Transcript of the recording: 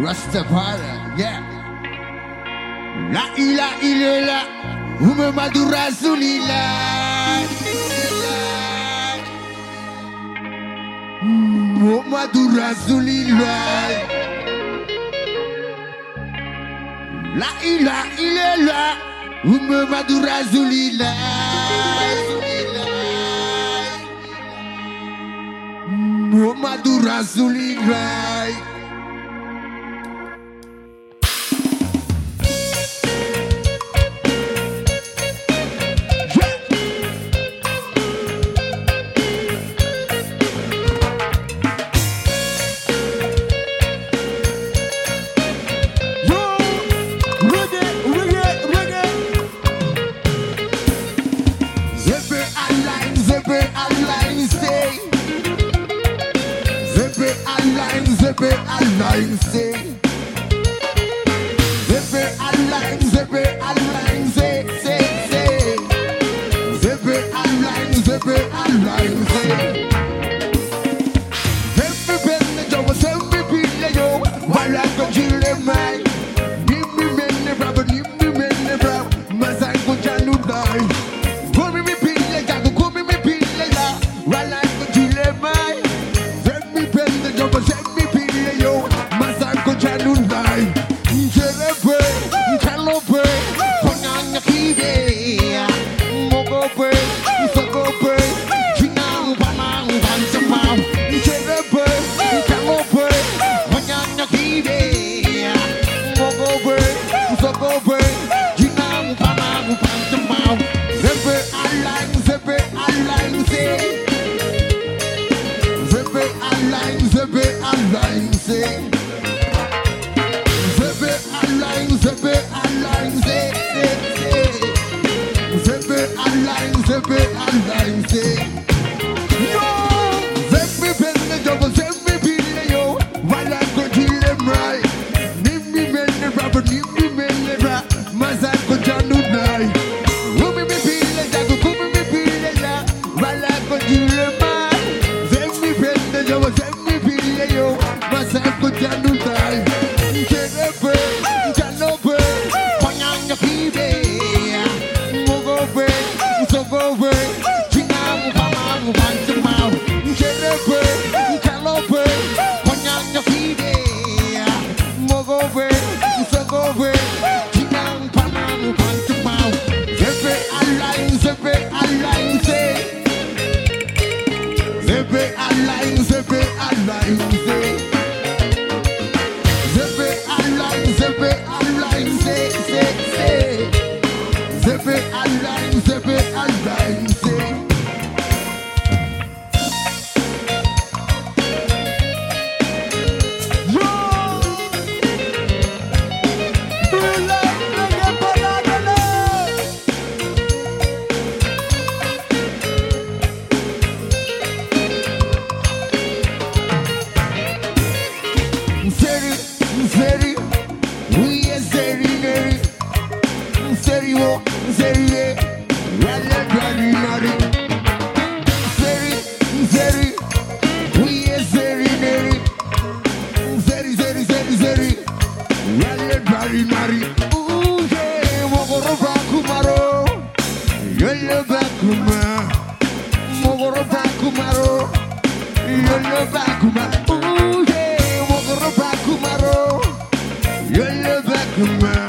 Rastafari, yeah. La ilaha illallah, Muhammadu Rasulillah. Muhammadu Rasulillah. La ilaha illallah, Muhammadu Rasulillah. Muhammadu Rasulillah. Align, say. Zip it, align, say. Zip it, align, say. Every penny, Joe, every penny, yo. While I go chill in mine. Give me many bravo, Must I go channel die? Call me penny, Jago, call me penny, la. While I go chill in mine. Every penny, Joe, every penny, yo. Janundai, Jelepe, Calope, Ponanga Kive, Mogope, Sogope, Chinang, Panang, Pansamau, Jelepe, Calope, Ponanga Kive, Mogope, Sogope, Chinang, Panang, Pansamau, Zepe, align, say. Zepe, align, say. Align, say. Yo, let me bend the double, let me be yo. While I go to them right. Need me men the rubber, Must I go down tonight? Who me be like, who me be like, while I go to them right. Let me bend the double, let me be yo. Must I go down tonight? Come on.